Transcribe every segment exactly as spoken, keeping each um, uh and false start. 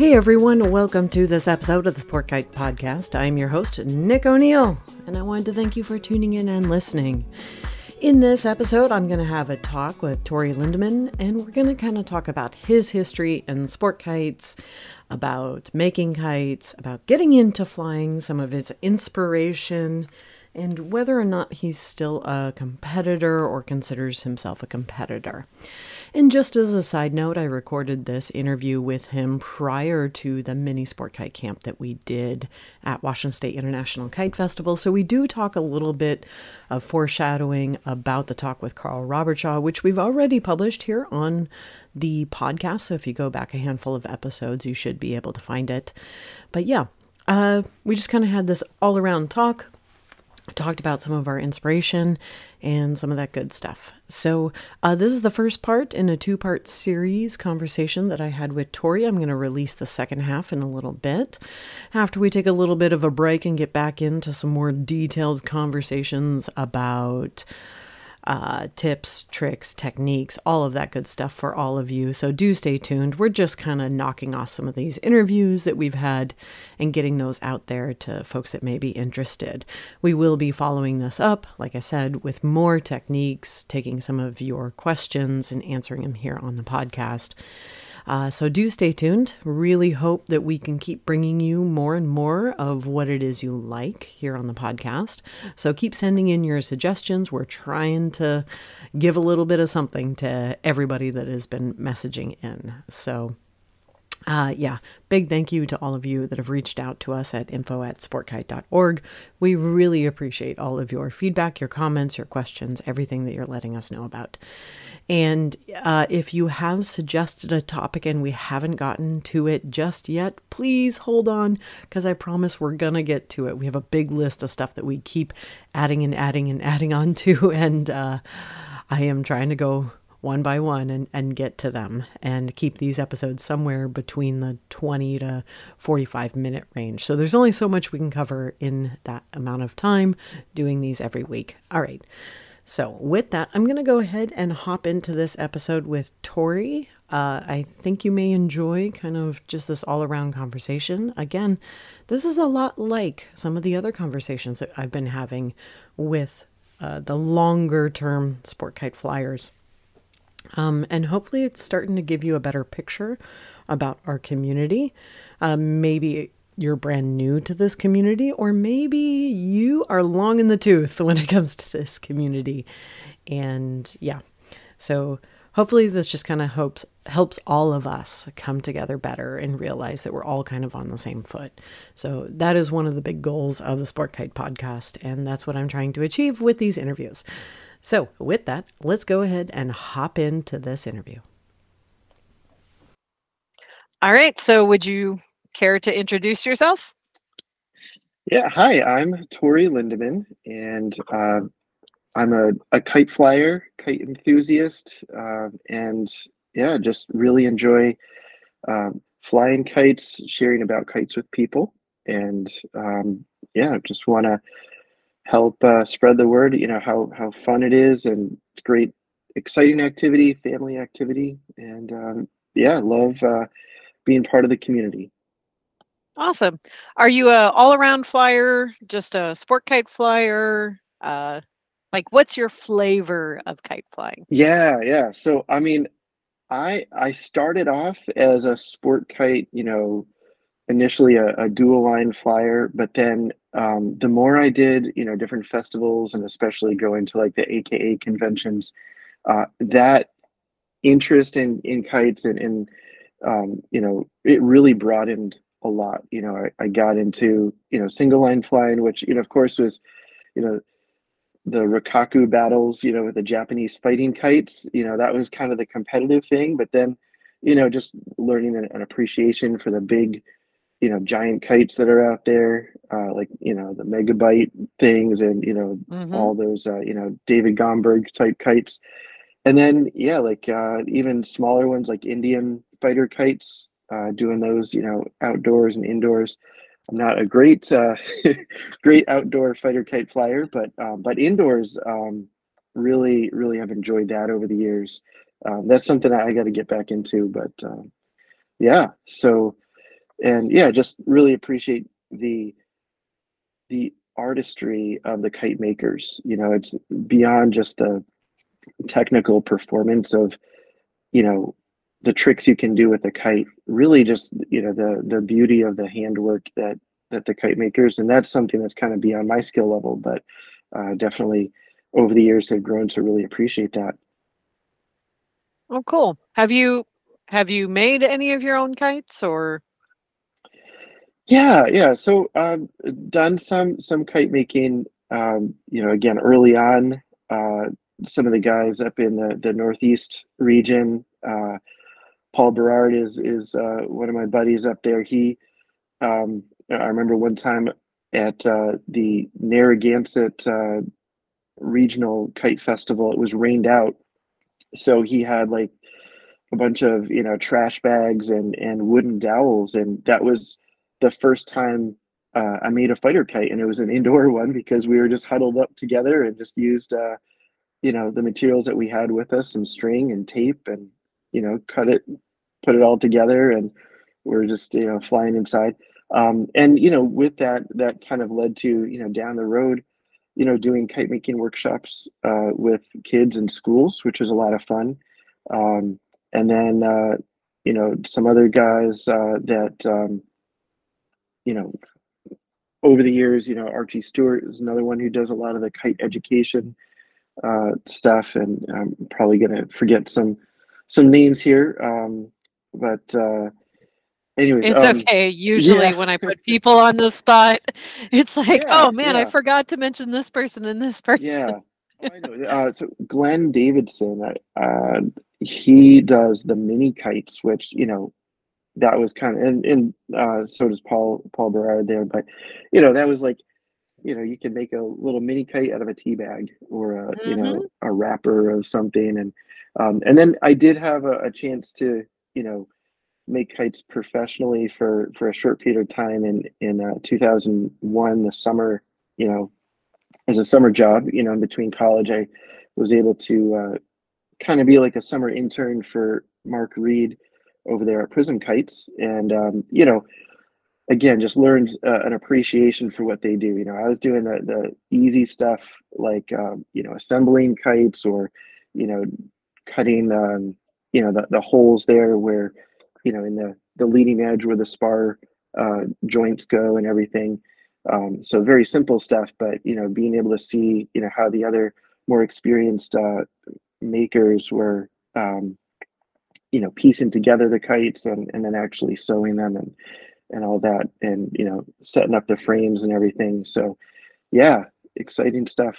Hey everyone, welcome to this episode of the Sport Kite Podcast. I'm your host, Nick O'Neill, and I wanted to thank you for tuning in and listening. In this episode, I'm going to have a talk with Tori Lindeman, and we're going to kind of talk about his history in sport kites, about making kites, about getting into flying, some of his inspiration, and whether or not he's still a competitor or considers himself a competitor. And just as a side note, I recorded this interview with him prior to the mini sport kite camp that we did at Washington State International Kite Festival. So we do talk a little bit of foreshadowing about the talk with Carl Robertshaw, which we've already published here on the podcast. So if you go back a handful of episodes, you should be able to find it. But yeah, uh, we just kind of had this all around talk. Talked about some of our inspiration and some of that good stuff. So uh, this is the first part in a two-part series conversation that I had with Tori. I'm going to release the second half in a little bit after we take a little bit of a break and get back into some more detailed conversations about uh, tips, tricks, techniques, all of that good stuff for all of you. So do stay tuned. We're just kind of knocking off some of these interviews that we've had and getting those out there to folks that may be interested. We will be following this up, like I said, with more techniques, taking some of your questions and answering them here on the podcast. Uh, so do stay tuned. Really hope that we can keep bringing you more and more of what it is you like here on the podcast. So keep sending in your suggestions. We're trying to give a little bit of something to everybody that has been messaging in. So Uh, yeah, big thank you to all of you that have reached out to us at info at sportkite dot org. We really appreciate all of your feedback, your comments, your questions, everything that you're letting us know about. And uh, if you have suggested a topic and we haven't gotten to it just yet, please hold on, because I promise we're going to get to it. We have a big list of stuff that we keep adding and adding and adding on to, and uh, I am trying to go one by one and, and get to them and keep these episodes somewhere between the twenty to forty-five minute range. So there's only so much we can cover in that amount of time doing these every week. All right. So with that, I'm going to go ahead and hop into this episode with Tori. Uh, I think you may enjoy kind of just this all around conversation. Again, this is a lot like some of the other conversations that I've been having with uh, the longer term sport kite flyers. Um, and hopefully it's starting to give you a better picture about our community. Um, maybe you're brand new to this community, or maybe you are long in the tooth when it comes to this community. And yeah, so hopefully this just kind of hopes helps all of us come together better and realize that we're all kind of on the same foot. So that is one of the big goals of the Sport Kite Podcast, and that's what I'm trying to achieve with these interviews. So with that, let's go ahead and hop into this interview. All right. So would you care to introduce yourself? Yeah. Hi, I'm Tori Lindeman, and uh, I'm a, a kite flyer, kite enthusiast, uh, and yeah, just really enjoy um, flying kites, sharing about kites with people, and um, yeah, just want to help uh, spread the word, you know, how, how fun it is and great, exciting activity, family activity. And um, yeah, love uh, being part of the community. Awesome. Are you a all around flyer, just a sport kite flyer? Uh, like what's your flavor of kite flying? Yeah. Yeah. So, I mean, I, I started off as a sport kite, you know, initially a, a dual line flyer, but then um, the more I did, you know, different festivals and especially going to like the A K A conventions, uh, that interest in, in kites and, and um, you know, it really broadened a lot. You know, I, I got into, you know, single line flying, which, you know, of course was, you know, the Rikaku battles, you know, with the Japanese fighting kites, you know, that was kind of the competitive thing. But then, you know, just learning an, an appreciation for the big, you know, giant kites that are out there, uh, like, you know, the megabyte things and, you know, Mm-hmm. all those, uh, you know, David Gomberg type kites. And then, yeah, like uh, even smaller ones like Indian fighter kites, uh, doing those, you know, outdoors and indoors. I'm not a great, uh, great outdoor fighter kite flyer, but um, but indoors, um, really, really have enjoyed that over the years. Um, that's something I got to get back into. But um, yeah, so and yeah, just really appreciate the the artistry of the kite makers. You know, it's beyond just the technical performance of, you know, the tricks you can do with a kite. Really, just you know, the the beauty of the handwork that that the kite makers, and that's something that's kind of beyond my skill level, but uh, definitely over the years have grown to really appreciate that. Oh, cool. Have you have you made any of your own kites or? Yeah, yeah. So um, done some some kite making. Um, you know, again early on. Uh, some of the guys up in the, the Northeast region. Uh, Paul Berard is is uh, one of my buddies up there. He, um, I remember one time at uh, the Narragansett uh, Regional Kite Festival, it was rained out, so he had like a bunch of you know trash bags and and wooden dowels, and that was the first time uh, I made a fighter kite, and it was an indoor one because we were just huddled up together and just used uh, you know the materials that we had with us, some string and tape, and you know cut it, put it all together, and we're just you know flying inside. Um, and you know with that, that kind of led to you know down the road, you know doing kite making workshops uh, with kids in schools, which was a lot of fun. Um, and then uh, you know some other guys uh, that um, you know over the years, you know Archie Stewart is another one who does a lot of the kite education uh, stuff, and I'm probably gonna forget some some names here. Um, but uh, anyways, It's um, okay. Usually yeah, when I put people on the spot, it's like, yeah, "Oh man, I yeah, forgot to mention this person and this person." yeah. Oh, I know. Uh, so Glenn Davidson, uh, uh, he does the mini kites, which you know that was kind of, and and uh, so does Paul Paul Berard there. But you know that was like you know you can make a little mini kite out of a tea bag or a you know Mhm. a wrapper of something, and um, and then I did have a, a chance to you know make kites professionally for for a short period of time in in uh, two thousand one, the summer, you know as a summer job, you know in between college. I was able to uh, kind of be like a summer intern for Mark Reed over there at Prism Kites, and um, you know again just learned uh, an appreciation for what they do. you know I was doing the the easy stuff, like um, you know assembling kites, or you know cutting um, you know the, the holes there where you know in the the leading edge where the spar uh, joints go and everything. Um, so very simple stuff, but you know being able to see you know how the other more experienced uh, makers were um, you know piecing together the kites, and, and then actually sewing them, and and all that, and you know setting up the frames and everything. So yeah, exciting stuff.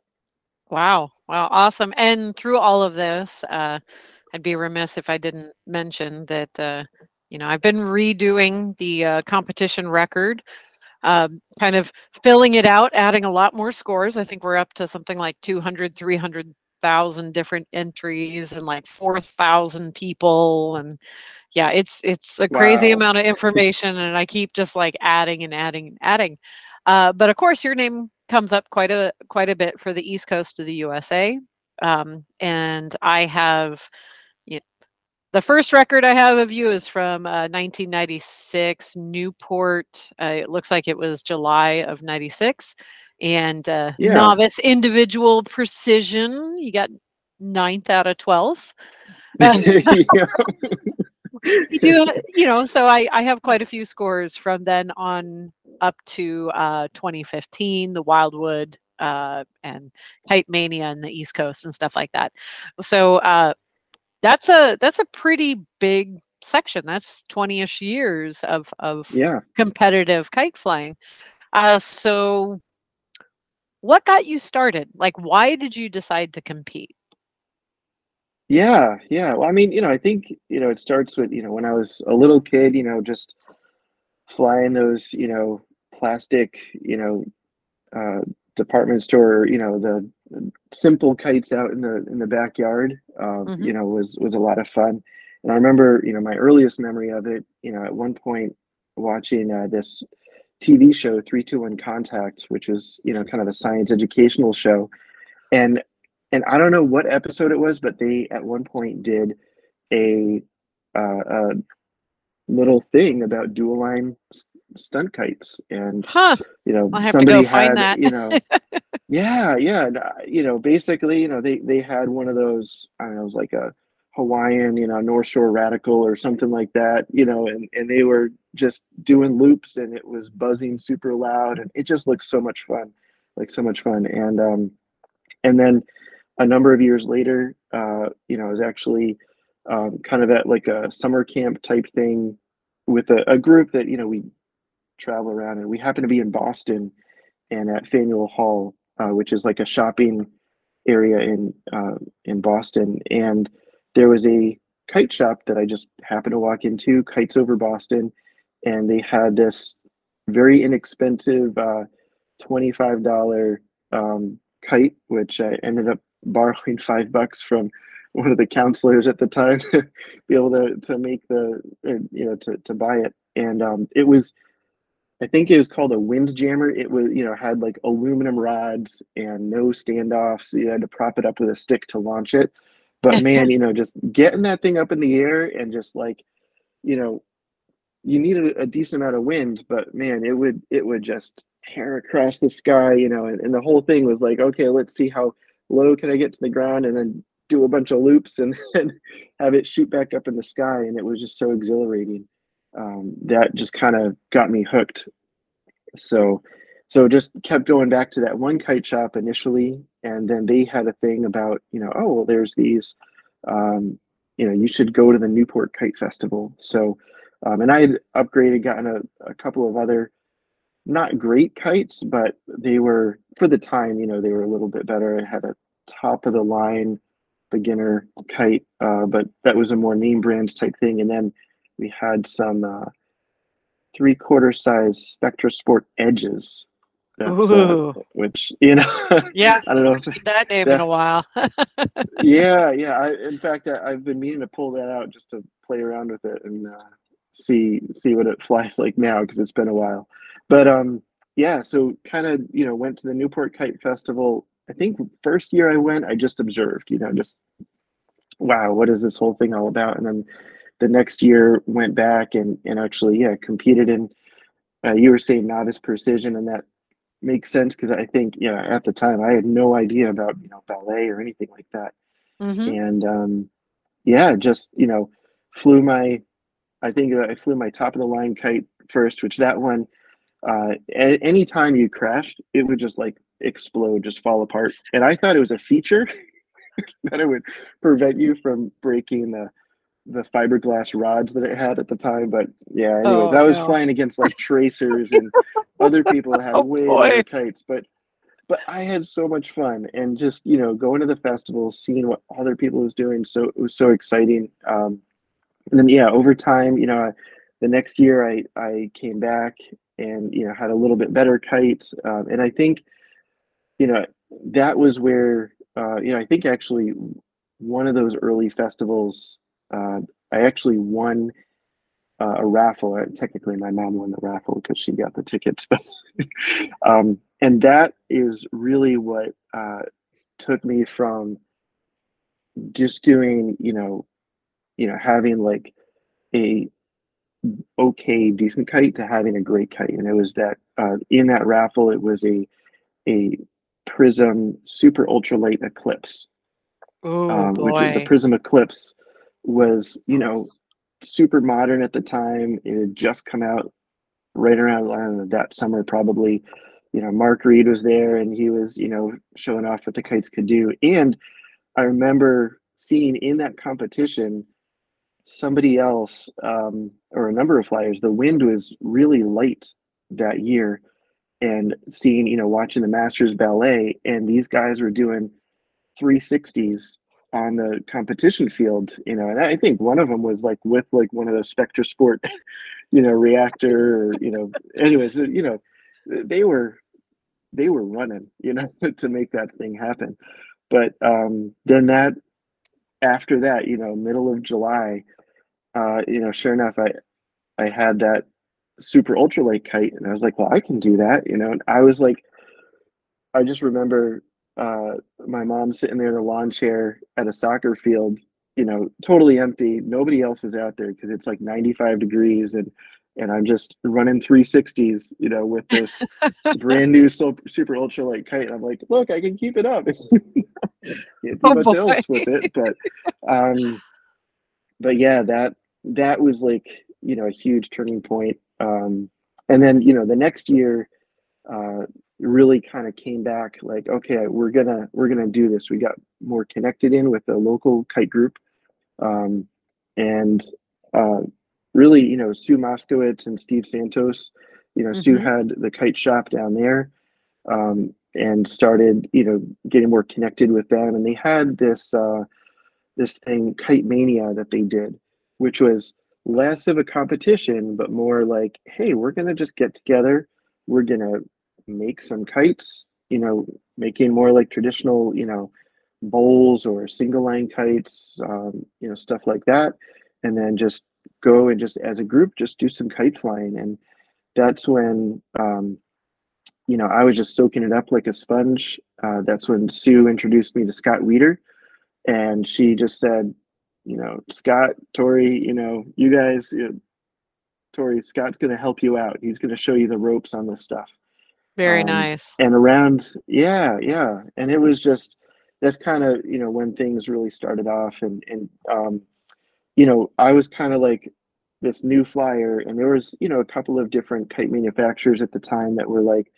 Wow. Wow, awesome. And through all of this, uh, I'd be remiss if I didn't mention that, uh, you know, I've been redoing the uh, competition record, um, kind of filling it out, adding a lot more scores. I think we're up to something like two hundred, three hundred thousand different entries and like four thousand people. And yeah, it's it's a crazy Wow. amount of information, and I keep just like adding and adding and adding. Uh, but of course, your name comes up quite a quite a bit for the East Coast of the U S A, um, and I have you know, the first record I have of you is from uh, nineteen ninety-six Newport. Uh, it looks like it was July of ninety-six, and uh, Yeah. novice individual precision. You got ninth out of twelfth. Yeah. You do, you know, so I, I have quite a few scores from then on up to uh, twenty fifteen, the Wildwood uh, and Kite Mania and the East Coast and stuff like that. So uh, that's a that's a pretty big section. That's twenty-ish years of of Yeah. competitive kite flying. Uh, so what got you started? Like, why did you decide to compete? Yeah. Yeah. Well, I mean, you know, I think, you know, it starts with, you know, when I was a little kid, you know, just flying those, you know, plastic, you know, uh, department store, you know, the simple kites out in the in the backyard, uh, Hmm. you know, was was a lot of fun. And I remember, you know, my earliest memory of it, you know, at one point watching uh, this T V show, Three Two One Contact, which is, you know, kind of a science educational show, and and I don't know what episode it was, but they at one point did a uh, a little thing about dual line stunt kites. And, Huh. you know, I'll have to go somebody find had, that. you know, yeah, yeah. and, uh, You know, basically, you know, they, they had one of those, I don't know, it was like a Hawaiian, you know, North Shore Radical or something like that, you know, and, and they were just doing loops and it was buzzing super loud and it just looked so much fun, like so much fun. And, um, and then a number of years later, uh, you know, I was actually um, kind of at like a summer camp type thing with a, a group that, you know, we travel around and we happened to be in Boston and at Faneuil Hall, uh, which is like a shopping area in uh, in Boston. And there was a kite shop that I just happened to walk into, Kites Over Boston, and they had this very inexpensive uh, twenty-five dollars um, kite, which I ended up borrowing five bucks from one of the counselors at the time to be able to to make the uh, you know to to buy it. And um, it was, I think it was called a Windjammer. It was, you know, had like aluminum rods and no standoffs. You had to prop it up with a stick to launch it. But man, you know, just getting that thing up in the air and just like, you know, you needed a decent amount of wind, but man, it would it would just tear across the sky, you know, and, and the whole thing was like, okay, let's see how low can I get to the ground and then do a bunch of loops and then have it shoot back up in the sky. And it was just so exhilarating. Um, that just kind of got me hooked. So so just kept going back to that one kite shop initially, and then they had a thing about, you know, oh well, there's these um, you know, you should go to the Newport Kite Festival. So um, and I had upgraded, gotten a, a couple of other not great kites, but they were for the time, you know, they were a little bit better. I had a top of the line beginner kite, uh, but that was a more name brand type thing. And then we had some uh, three quarter size Spectra Sport edges. That's uh, Ooh. which, you know, Yeah, I don't know haven't if seen that name in that, a while. yeah, yeah. I, in fact, I, I've been meaning to pull that out just to play around with it and uh, see see what it flies like now because it's been a while. But um, yeah. So kind of, you know, went to the Newport Kite Festival. I think first year I went, I just observed. You know, just wow, what is this whole thing all about? And then the next year went back and and actually, yeah, competed in. Uh, you were saying novice precision, and that makes sense because I think, you know, at the time I had no idea about, you know, ballet or anything like that. Hmm. And um, yeah, just, you know, flew my, I think I flew my top of the line kite first, which that one, uh, a- anytime you crashed, it would just like explode, just fall apart. And I thought it was a feature that it would prevent you from breaking the the fiberglass rods that it had at the time. But yeah, anyways, Oh I was no. flying against like tracers and other people that had Oh way better boy. kites. But but I had so much fun and just, you know, going to the festival, seeing what other people was doing. So it was so exciting. Um, and then yeah, over time, you know, the next year I I came back and, you know, had a little bit better kite. Um, and I think, you know, that was where uh, you know, I think actually one of those early festivals, uh, I actually won uh, a raffle. Uh, Technically, my mom won the raffle because she got the tickets, but um, and that is really what uh, took me from just doing, you know, you know, having like a okay, decent kite to having a great kite. And it was that uh, in that raffle, it was a a Prism Super Ultralight Eclipse, Oh um, which the boy. Prism Eclipse was, you know, super modern at the time. It had just come out right around, I don't know, that summer probably. You know, Mark Reed was there and he was, you know, showing off what the kites could do. And I remember seeing in that competition somebody else, um, or a number of flyers. The wind was really light that year, and seeing, you know, watching the Masters Ballet, and these guys were doing three sixties on the competition field, you know, and I think one of them was like with like one of the Spectra Sport, you know, reactor, or, you know, anyways, you know, they were they were running, you know, to make that thing happen. But um, then that after that, you know, middle of July, uh, you know, sure enough, I I had that super ultralight kite, and I was like, well, I can do that, you know. And I was like, I just remember uh, my mom sitting there in a lawn chair at a soccer field, you know, totally empty. Nobody else is out there because it's like ninety-five degrees, and and I'm just running three sixties, you know, with this brand new super, super ultralight kite. And I'm like, look, I can keep it up. Can't do Oh much boy. else with it, but um, but yeah, that that was like, you know, a huge turning point. Um, and then, you know, the next year, uh, really kind of came back like, okay, we're gonna we're gonna do this. We got more connected in with the local kite group, um, and uh, really, you know, Sue Moskowitz and Steve Santos. You know, Sue Hmm. had the kite shop down there, um, and started, you know, getting more connected with them. And they had this uh, this thing, Kite Mania, that they did, which was less of a competition, but more like, hey, we're gonna just get together. We're gonna make some kites. You know, making more like traditional, you know, bowls or single line kites, um, you know, stuff like that, and then just go and just as a group just do some kite flying. And that's when, um, you know, I was just soaking it up like a sponge. Uh, that's when Sue introduced me to Scott Weeder, and she just said, you know, Scott, Tori, you know, you guys, you know, Tori, Scott's going to help you out. He's going to show you the ropes on this stuff. Very Um, nice. and around, yeah, yeah. And it was just, that's kind of, you know, when things really started off. And, and, um, you know, I was kind of like this new flyer, and there was, you know, a couple of different kite manufacturers at the time that were like,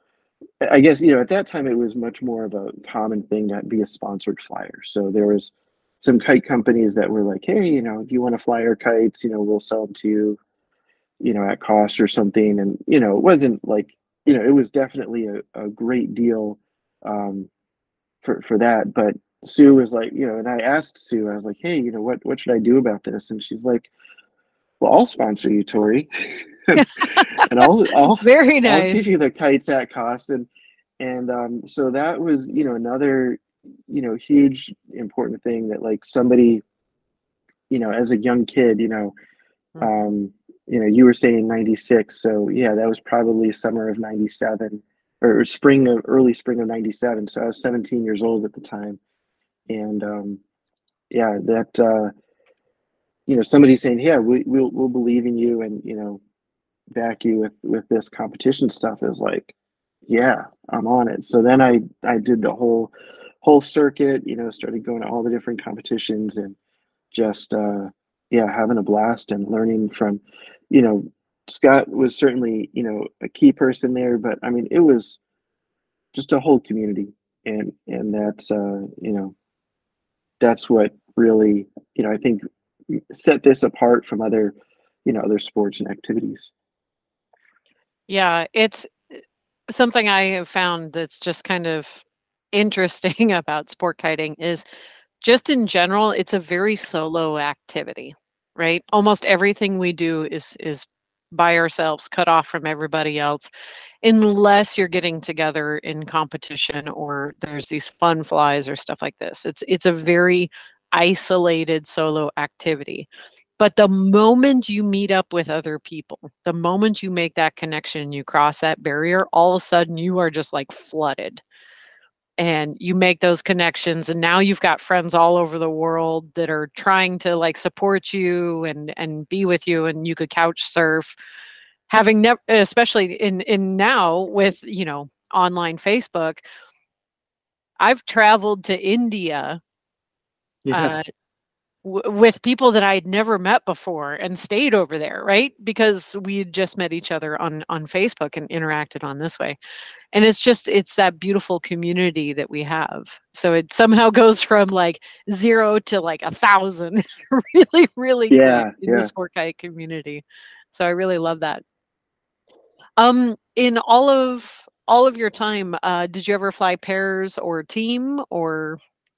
I guess, you know, at that time it was much more of a common thing to be a sponsored flyer. So there was some kite companies that were like, hey, you know, do you want to fly our kites? You know, we'll sell them to you, you know, at cost or something. And, you know, it wasn't like, you know, it was definitely a, a great deal, um, for, for that. But Sue was like, you know, and I asked Sue, I was like, hey, you know, what, what should I do about this? And she's like, well, I'll sponsor you, Tori. and I'll, I'll, Very I'll give nice. you the kites at cost. And, and, um, so that was, you know, another, you know, huge important thing that like somebody, you know, as a young kid, you know, Mhm. um, you know, you were saying ninety-six. So yeah, that was probably summer of ninety-seven, or spring of early spring of ninety-seven. So I was seventeen years old at the time. And, um, yeah, that, uh, you know, somebody saying, yeah, we, we'll, we'll believe in you, and, you know, back you with, with this competition stuff is like, yeah, I'm on it. So then I, I did the whole, whole circuit, you know, started going to all the different competitions, and just, uh, yeah, having a blast and learning from, you know, Scott was certainly, you know, a key person there, but I mean, it was just a whole community. And, and that's, uh, you know, that's what really, you know, I think set this apart from other, you know, other sports and activities. Yeah, it's something I have found that's just kind of interesting about sport kiting is just in general, it's a very solo activity, right? Almost everything we do is is by ourselves, cut off from everybody else, unless you're getting together in competition or there's these fun flies or stuff like this. It's it's a very isolated solo activity. But the moment you meet up with other people, the moment you make that connection, you cross that barrier, all of a sudden you are just like flooded, and you make those connections, and now you've got friends all over the world that are trying to like support you and and be with you, and you could couch surf, having never, especially in in now with, you know, online Facebook. I've traveled to India, Yeah. uh w- with people that I'd never met before and stayed over there, right? Because we had just met each other on on Facebook and interacted on this way. And it's just it's that beautiful community that we have. So it somehow goes from like zero to like a thousand really, really quick Yeah. in the Yeah. sport kite community. So I really love that. Um, in all of all of your time, uh, did you ever fly pairs or team, or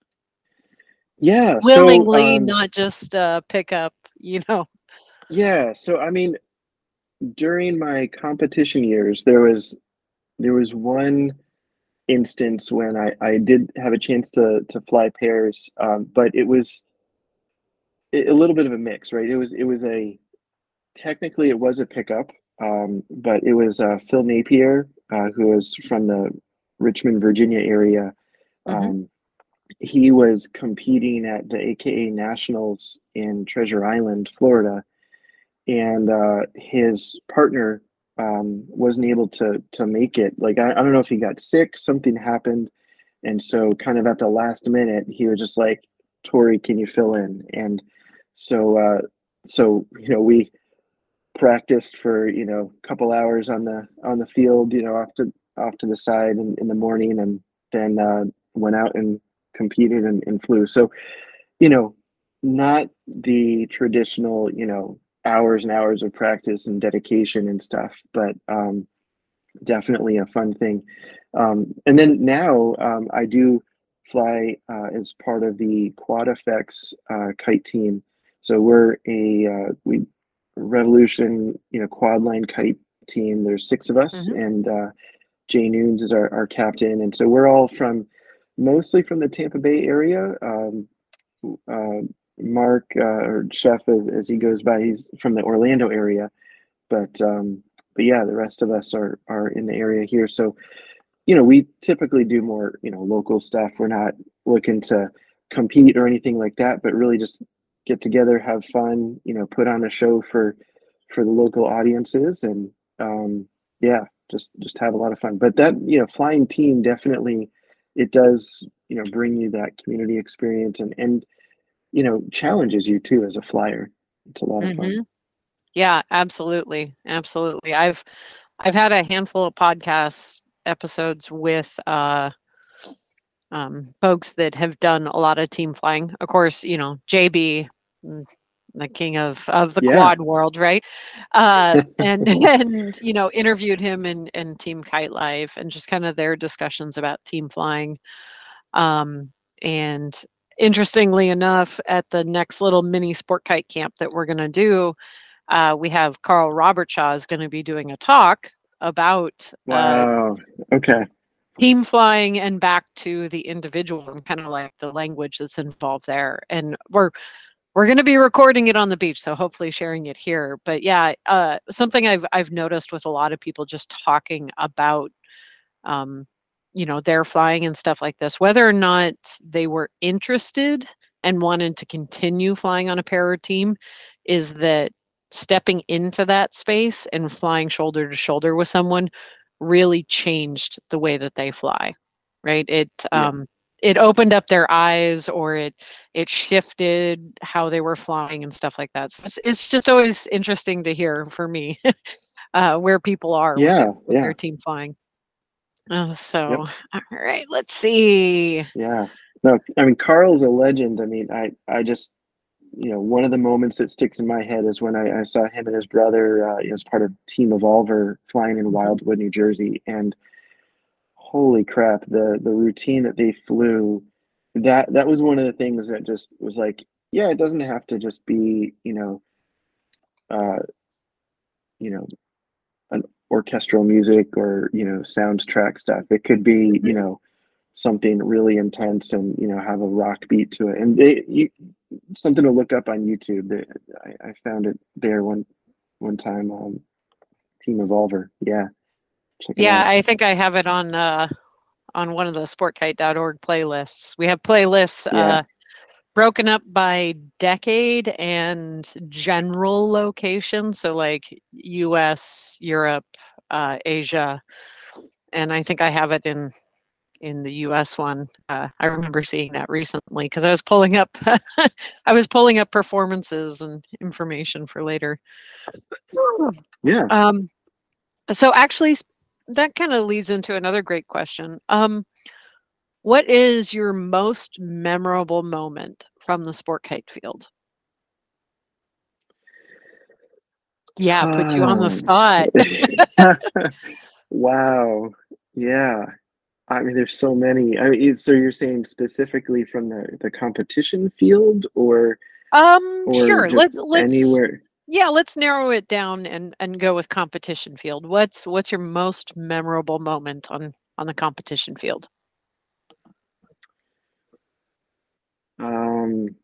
Yeah. So, willingly, um, not just uh, pick up, you know? yeah. So, I mean, during my competition years, there was, there was one instance when I, I did have a chance to, to fly pairs. Um, but it was a a little bit of a mix, right? It was, it was a, technically it was a pickup, um, but it was uh, Phil Napier, uh, who was from the Richmond, Virginia area. Hmm. Um, he was competing at the A K A Nationals in Treasure Island, Florida, and uh, his partner um, wasn't able to to make it. Like I, I don't know if he got sick, something happened, and so kind of at the last minute, he was just like, "Tori, can you fill in?" And so uh, so you know we practiced for you know a couple hours on the on the field, you know, off to off to the side in, in the morning, and then uh, went out and competed and, and flew. So you know, not the traditional, you know, hours and hours of practice and dedication and stuff, but um, definitely a fun thing. Um, and then now um, I do fly uh, as part of the Quad Effects uh, kite team. So we're a uh, we Revolution, you know, quad line kite team. There's six of us, Mm-hmm. and uh, Jay Noons is our, our captain, and so we're all from mostly from the Tampa Bay area. Um, uh, Mark uh, or Chef as, as he goes by, he's from the Orlando area, but um, but yeah, the rest of us are are in the area here. So you know, we typically do more you know local stuff. We're not looking to compete or anything like that, but really just get together, have fun, you know, put on a show for for the local audiences, and um, yeah, just just have a lot of fun. But that you know, flying team definitely it does you know bring you that community experience and and you know, challenges you too as a flyer. It's a lot of fun. Mm-hmm. Yeah, absolutely. Absolutely. I've I've had a handful of podcast episodes with uh um folks that have done a lot of team flying. Of course, you know, J B, mm, the king of of the Yeah. quad world, right? Uh and and you know, interviewed him in in Team Kite Life and just kind of their discussions about team flying. Um and interestingly enough, at the next little mini sport kite camp that we're going to do, uh, we have Carl Robertshaw is going to be doing a talk about uh, Wow. Okay. team flying and back to the individual and kind of like the language that's involved there. And we're we're going to be recording it on the beach, so hopefully sharing it here. But yeah, uh, something I've I've noticed with a lot of people just talking about, um, you know, their flying and stuff like this, whether or not they were interested and wanted to continue flying on a pair or team, is that stepping into that space and flying shoulder to shoulder with someone really changed the way that they fly, right? It Yeah. um, it opened up their eyes, or it it shifted how they were flying and stuff like that. So it's, it's just always interesting to hear for me uh, where people are with their Yeah. with Yeah. their team flying. Uh, so, Yep. all right, let's see. Yeah. No, I mean Carl's a legend. I mean, I I just you know one of the moments that sticks in my head is when I, I saw him and his brother uh, as part of Team Evolver flying in Mhm. Wildwood, New Jersey, and holy crap, the the routine that they flew, that that was one of the things that just was like, yeah, it doesn't have to just be you know uh, you know an orchestral music or you know soundtrack stuff. It could be you Mhm. know something really intense and you know have a rock beat to it, and they you, something to look up on YouTube. They, I, I found it there one one time. Um, Team Evolver, yeah, check it Yeah, out. I think I have it on uh, on one of the sport kite dot org playlists. We have playlists Yeah, uh, broken up by decade and general location, so like U S, Europe, uh, Asia, and I think I have it in in the U S one. Uh, I remember seeing that recently because I was pulling up I was pulling up performances and information for later. yeah. Um, so actually, that kind of leads into another great question. Um, what is your most memorable moment from the sport kite field? Yeah, put you on the Um, spot. wow, yeah. I mean, there's so many. I mean, so you're saying specifically from the the competition field, or Um, or sure. Let's just let's anywhere? yeah, let's narrow it down and and go with competition field. What's what's your most memorable moment on on the competition field? Um,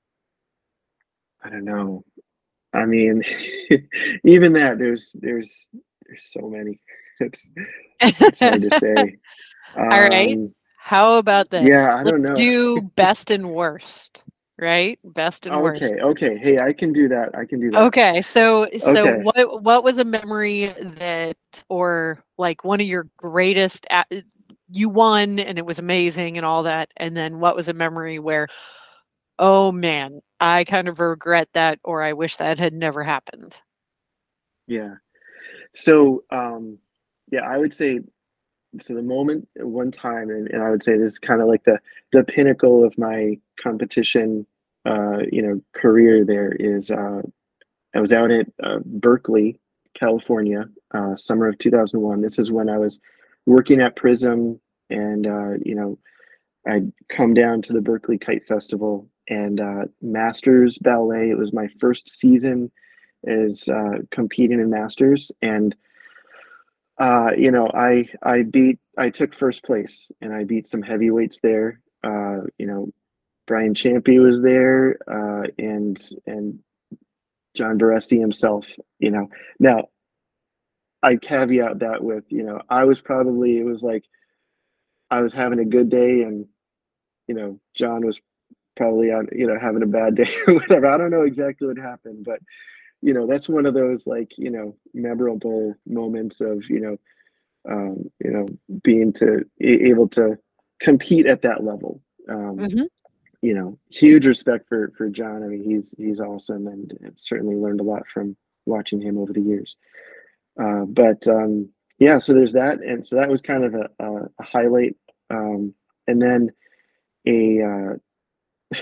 I don't know. I mean, even that, there's there's there's so many. It's it's hard to say. All right. Um, How about this? Yeah, I don't Let's know. do best and worst, right? Best and worst. Okay, okay. Hey, I can do that. I can do that. Okay, so so Okay. what what was a memory that, or like one of your greatest a- you won and it was amazing and all that, and then what was a memory where, oh man, I kind of regret that, or I wish that had never happened. Yeah. So, um, yeah, I would say so the moment one time, and, and I would say this is kind of like the the pinnacle of my competition, uh, you know, career there is uh, I was out at uh, Berkeley, California, uh, summer of two thousand one. This is when I was working at Prism, and uh, you know, I'd come down to the Berkeley Kite Festival and uh, Masters Ballet. It was my first season as uh, competing in Masters, and uh, you know, I I beat I took first place, and I beat some heavyweights there. Uh, you know, Brian Champy was there, uh, and and John Baresi himself. You know, now I caveat that with, you know, I was probably, it was like I was having a good day, and you know, John was probably on, you know, having a bad day or whatever. I don't know exactly what happened, but you know, that's one of those, like, you know, memorable moments of, you know, um, you know, being to able to compete at that level. Um, Hmm. you know, huge respect for for John. I mean, he's he's awesome, and I've certainly learned a lot from watching him over the years. Uh, but um, yeah, so there's that, and so that was kind of a, a, a highlight. Um, and then a uh,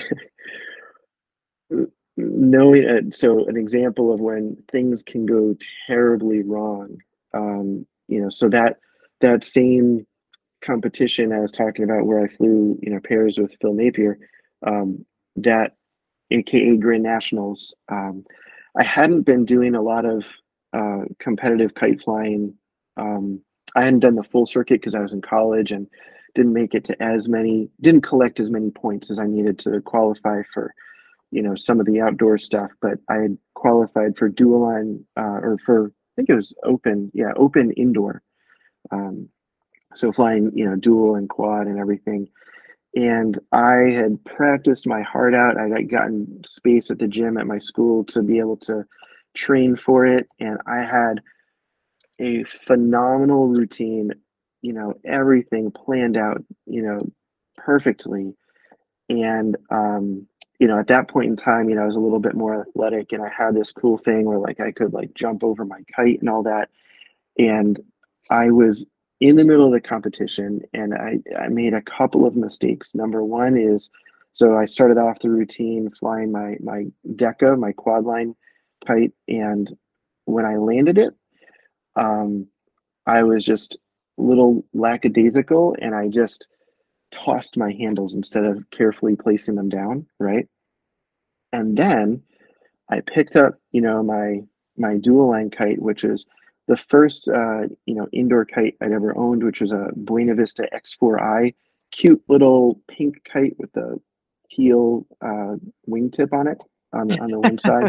knowing, uh, so an example of when things can go terribly wrong. Um, you know, so that that same competition I was talking about, where I flew, you know, pairs with Phil Napier, um, that A K A Grand Nationals. Um, I hadn't been doing a lot of uh, competitive kite flying. Um, I hadn't done the full circuit because I was in college and didn't make it to as many, didn't collect as many points as I needed to qualify for, you know, some of the outdoor stuff. But I had qualified for dual line, uh, or for, I think it was open, yeah, open indoor. Um, so flying, you know, dual and quad and everything. And I had practiced my heart out. I had gotten space at the gym at my school to be able to train for it. And I had a phenomenal routine, you know, everything planned out, you know, perfectly. And, um, you know, at that point in time, you know, I was a little bit more athletic, and I had this cool thing where like I could like jump over my kite and all that. And I was in the middle of the competition, and I, I made a couple of mistakes. Number one is, so I started off the routine flying my my Deca, my quad line kite, and when I landed it, um, I was just a little lackadaisical, and I just tossed my handles instead of carefully placing them down, right? And then I picked up, you know, my my dual line kite, which is the first, uh, you know, indoor kite I'd ever owned, which was a Buena Vista X four I, cute little pink kite with the teal uh, wingtip on it on the on the one side.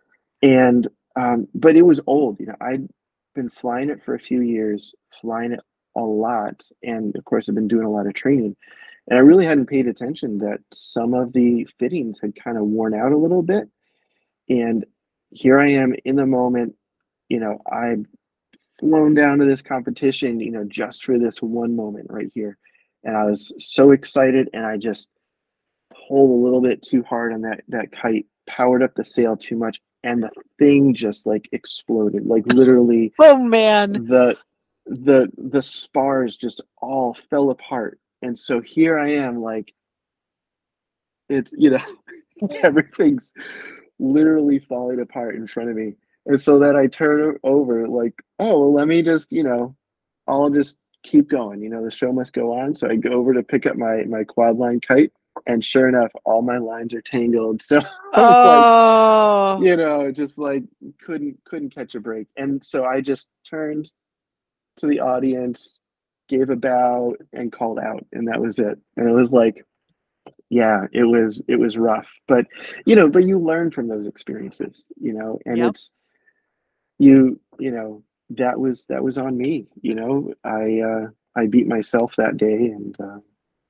And um, but it was old, you know. I'd been flying it for a few years, flying it a lot, and of course, I've been doing a lot of training. And I really hadn't paid attention that some of the fittings had kind of worn out a little bit. And here I am in the moment, you know, I've flown down to this competition, you know, just for this one moment right here. And I was so excited, and I just pulled a little bit too hard on that that kite, powered up the sail too much, and the thing just like exploded. Like literally Oh man. the the the spars just all fell apart. And so here I am, like, it's, you know, everything's literally falling apart in front of me. And so then I turn over like, oh, well, let me just, you know, I'll just keep going. You know, the show must go on. So I go over to pick up my my quad line kite, and sure enough, all my lines are tangled. So I'm like, Oh. you know, just like couldn't couldn't catch a break. And so I just turned to the audience, gave a bow, and called out, and that was it. And it was like, yeah, it was it was rough, but you know, but you learn from those experiences, you know, and Yep. it's you you know, that was that was on me, you know. I uh I beat myself that day, and uh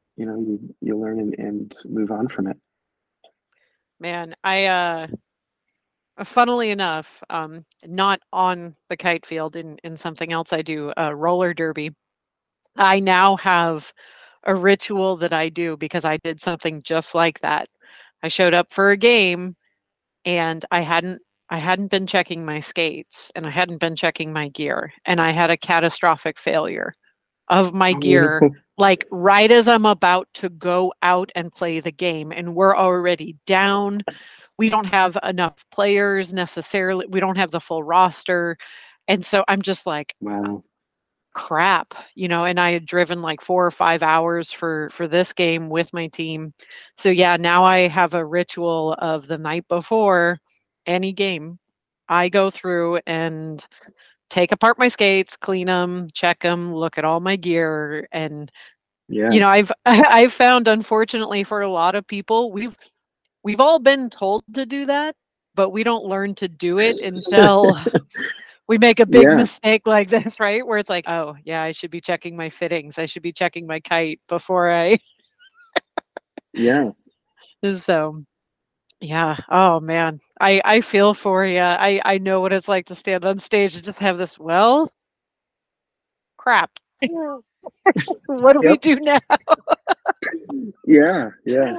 you know, you, you learn and, and move on from it. Man, I, uh, funnily enough, um, not on the kite field, in, in something else I do, uh, roller derby. I now have a ritual that I do because I did something just like that. I showed up for a game and I hadn't I hadn't been checking my skates and I hadn't been checking my gear, and I had a catastrophic failure of my gear, Oh, like right as I'm about to go out and play the game, and we're already down. We don't have enough players necessarily. We don't have the full roster. And so I'm just like, wow. crap, you know, and I had driven like four or five hours for for this game with my team. So yeah, now I have a ritual of the night before any game. I go through and take apart my skates, clean them, check them, look at all my gear. And Yeah. you know, I've I've found, unfortunately, for a lot of people, we've we've all been told to do that, but we don't learn to do it until we make a big Yeah. mistake like this, right? Where it's like, oh, yeah, I should be checking my fittings. I should be checking my kite before I. Yeah. So, yeah. Oh man, I I feel for you. I I know what it's like to stand on stage and just have this. Well, crap. What do we Yep. do now? Yeah. Yeah.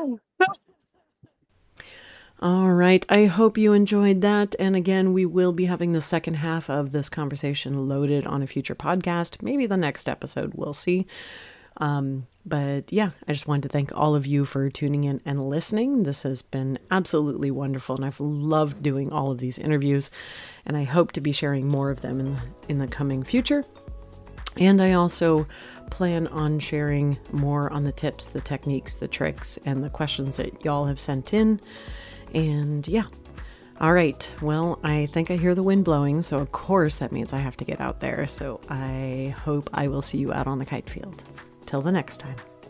All right. I hope you enjoyed that. And again, we will be having the second half of this conversation loaded on a future podcast. Maybe the next episode, we'll see. Um, but yeah, I just wanted to thank all of you for tuning in and listening. This has been absolutely wonderful, and I've loved doing all of these interviews, and I hope to be sharing more of them in, in the coming future. And I also plan on sharing more on the tips, the techniques, the tricks, and the questions that y'all have sent in. And yeah. All right. Well, I think I hear the wind blowing, so of course that means I have to get out there. So I hope I will see you out on the kite field. Till the next time.